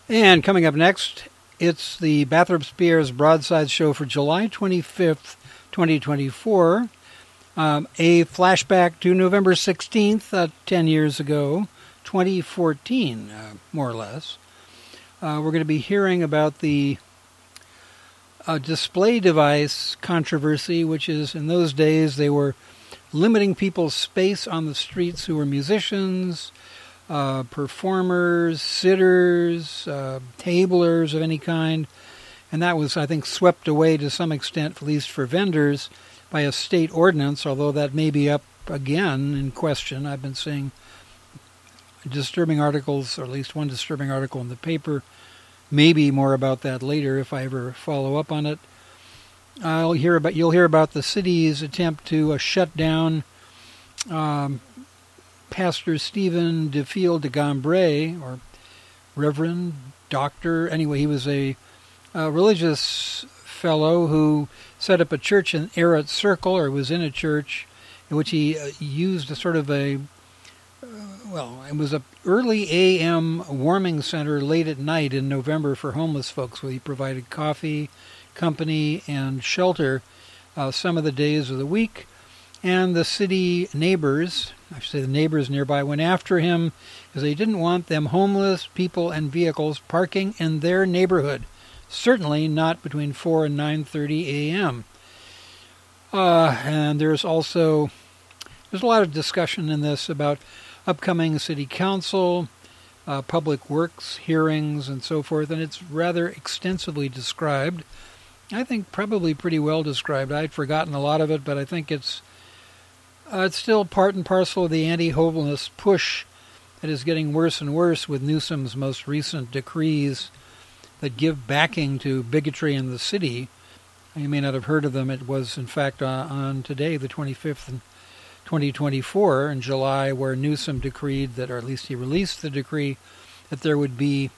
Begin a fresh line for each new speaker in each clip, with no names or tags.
And coming up next, it's the Bathurst Bears Broadside Show for July 25th, 2024. A flashback to November 16th, 10 years ago, 2014, more or less. We're going to be hearing about the display device controversy, which is, in those days, they were limiting people's space on the streets who were musicians, performers, sitters, tablers of any kind. And that was, I think, swept away to some extent, at least for vendors, by a state ordinance, although that may be up again in question. I've been seeing disturbing articles, or at least one disturbing article in the paper. Maybe more about that later if I ever follow up on it. You'll hear about the city's attempt to shut down Pastor Stephen DeFiel de Gambray, or Reverend, Doctor. Anyway, he was a religious fellow who set up a church in Errett Circle, or was in a church in which he used a sort of it was an early a.m. warming center late at night in November for homeless folks, where he provided coffee, company, and shelter some of the days of the week. And the city neighbors, I should say the neighbors nearby, went after him because they didn't want them homeless people and vehicles parking in their neighborhood. Certainly not between 4 and 9:30 a.m. And there's a lot of discussion in this about upcoming city council, public works hearings, and so forth, and it's rather extensively described. I think probably pretty well described. I'd forgotten a lot of it, but I think it's still part and parcel of the anti-homeless push that is getting worse and worse with Newsom's most recent decrees that give backing to bigotry in the city. You may not have heard of them. It was, in fact, on today, the 25th, in 2024, in July, where Newsom decreed that, or at least he released the decree, that there would be,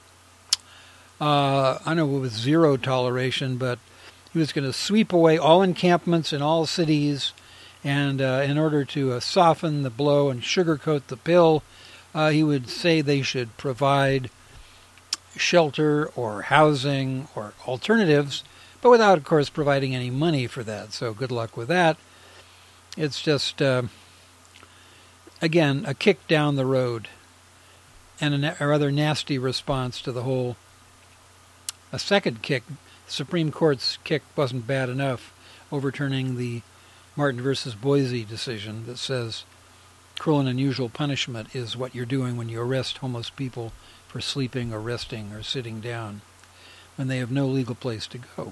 I don't know if it was zero toleration, but he was going to sweep away all encampments in all cities, and in order to soften the blow and sugarcoat the pill, he would say they should provide shelter or housing or alternatives, but without, of course, providing any money for that. So good luck with that. It's just, again, a kick down the road and a rather nasty response to the whole. A second kick, the Supreme Court's kick wasn't bad enough, overturning the Martin versus Boise decision that says cruel and unusual punishment is what you're doing when you arrest homeless people for sleeping or resting or sitting down when they have no legal place to go.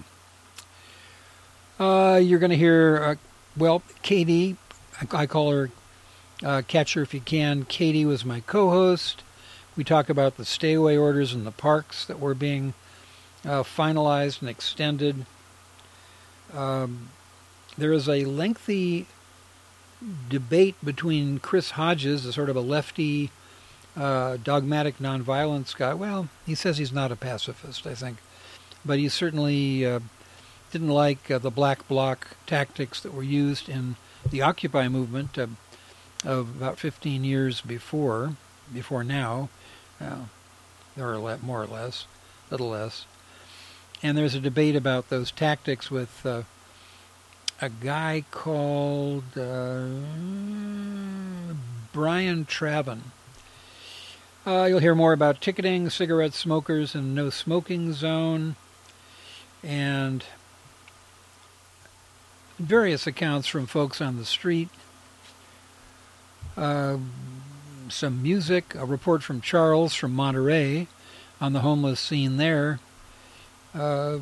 You're going to hear, Katie, I call her Catch Her If You Can. Katie was my co-host. We talk about the stay-away orders in the parks that were being finalized and extended. There is a lengthy debate between Chris Hodges, a sort of a lefty, dogmatic nonviolence guy. Well, he says he's not a pacifist, I think. But he certainly didn't like the black bloc tactics that were used in the Occupy movement of about 15 years before now. There are more or less, a little less. And there's a debate about those tactics with a guy called Brian Traven. You'll hear more about ticketing, cigarette smokers, and no smoking zone, and various accounts from folks on the street. Some music, a report from Charles from Monterey on the homeless scene there. And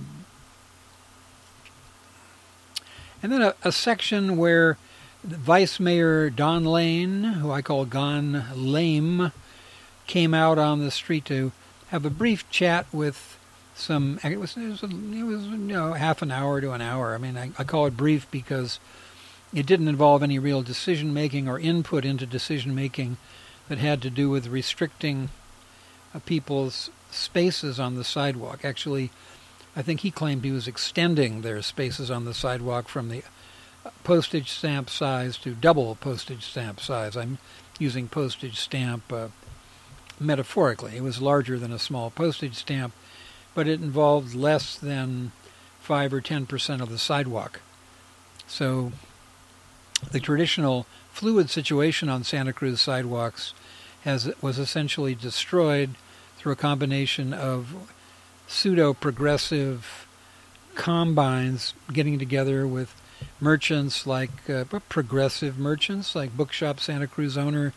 then a section where Vice Mayor Don Lane, who I call Gone Lame, came out on the street to have a brief chat with some. It was half an hour to an hour. I mean, I call it brief because it didn't involve any real decision making or input into decision making that had to do with restricting people's spaces on the sidewalk. Actually, I think he claimed he was extending their spaces on the sidewalk from the postage stamp size to double postage stamp size. I'm using postage stamp metaphorically. It was larger than a small postage stamp, but it involved less than 5 or 10% of the sidewalk. So the traditional fluid situation on Santa Cruz sidewalks was essentially destroyed through a combination of pseudo-progressive combines getting together with merchants like progressive merchants like Bookshop Santa Cruz owner,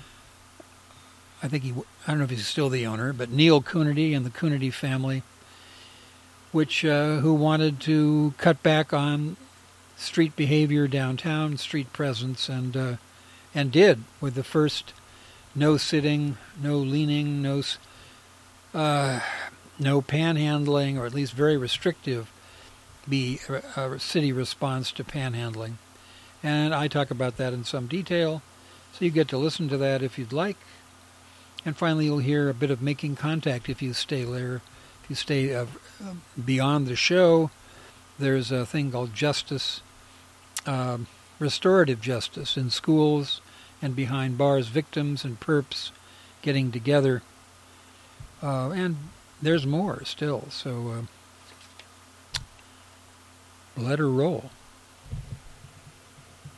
I don't know if he's still the owner, but Neil Coonerty and the Coonerty family, who wanted to cut back on street behavior downtown, street presence, and did with the first no sitting, no leaning, no panhandling, or at least very restrictive city response to panhandling. And I talk about that in some detail, so you get to listen to that if you'd like. And finally, you'll hear a bit of making contact if you stay there. If you stay beyond the show, there's a thing called justice, restorative justice in schools and behind bars, victims and perps getting together. And there's more still, so let her roll.